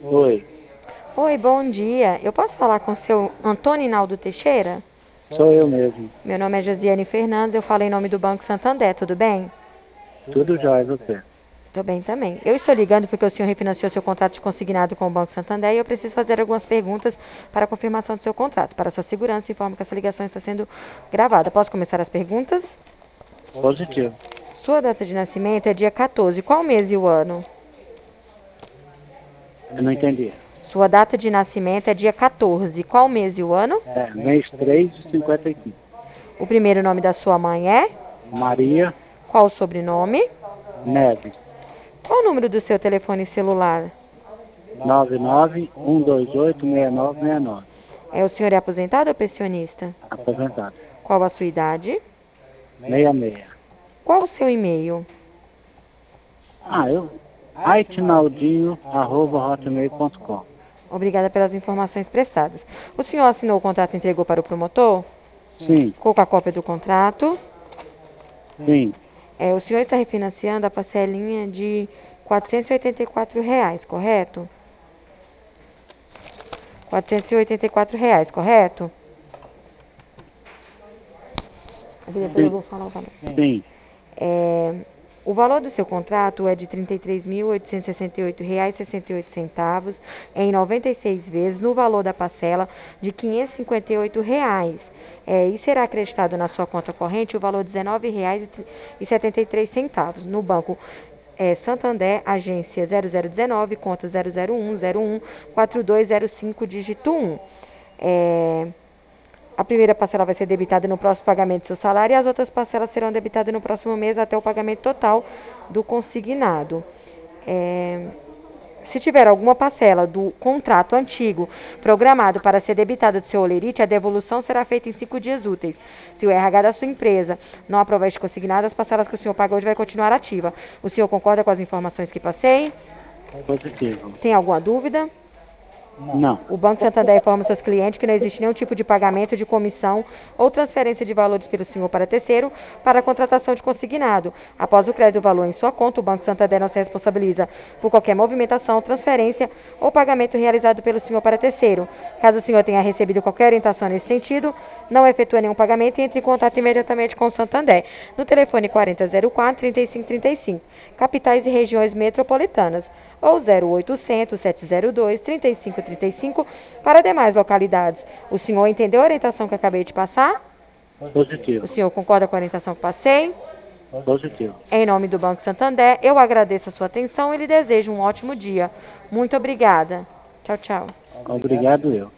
Oi, Oi, bom dia. Eu posso falar com o seu Antônio Inaldo Teixeira? sou eu mesmo. Meu nome é Josiane Fernandes, eu falo em nome do Banco Santander, tudo bem? Tudo jóia, você? Tô bem também. Eu estou ligando porque o senhor refinanciou seu contrato de consignado com o Banco Santander e eu preciso fazer algumas perguntas para a confirmação do seu contrato. Para sua segurança, informo que essa ligação está sendo gravada. Posso começar as perguntas? Positivo. Sua data de nascimento é dia 14. Qual mês e o ano? Eu não entendi. Sua data de nascimento é dia 14. Qual mês e o ano? Mês 3 de 55. O primeiro nome da sua mãe é? Maria Qual o sobrenome? Neves, Qual o número do seu telefone celular? 991286969. O senhor é aposentado ou pensionista? Aposentado. Qual a sua idade? 66. Qual o seu e-mail? Eu? aitinaldinho@hotmail.com. Obrigada pelas informações prestadas. O senhor assinou o contrato e entregou para o promotor? Sim, Com a cópia do contrato? sim, O senhor está refinanciando a parcelinha de R$ 484, correto? R$ 484, correto? Depois eu sim, vou falar o valor. sim. É, o valor do seu contrato é de R$ 33.868,68 em 96 vezes, no valor da parcela de R$ 558. E será acreditado na sua conta corrente o valor de R$ 19,73 no banco Santander, agência 0019, conta 001014205, dígito 1. A primeira parcela vai ser debitada no próximo pagamento do seu salário e as outras parcelas serão debitadas no próximo mês até o pagamento total do consignado. Se tiver alguma parcela do contrato antigo programado para ser debitada do seu holerite, a devolução será feita em 5 dias úteis. Se o RH da sua empresa não aprovar este consignado, as parcelas que o senhor paga hoje vai continuar ativa. O senhor concorda com as informações que passei? Positivo. Tem alguma dúvida? Não. O Banco Santander informa seus clientes que não existe nenhum tipo de pagamento de comissão ou transferência de valores pelo senhor para terceiro para a contratação de consignado. Após o crédito do valor em sua conta, o Banco Santander não se responsabiliza por qualquer movimentação, transferência ou pagamento realizado pelo senhor para terceiro. Caso o senhor tenha recebido qualquer orientação nesse sentido, não efetua nenhum pagamento e entre em contato imediatamente com o Santander no telefone 4004-3535, capitais e regiões metropolitanas, ou 0800 702 3535 para demais localidades. O senhor entendeu a orientação que acabei de passar? O Positivo. senhor concorda com a orientação que passei? Positivo. Em nome do Banco Santander, eu agradeço a sua atenção e lhe desejo um ótimo dia. Muito obrigada. Tchau, tchau. Obrigado eu.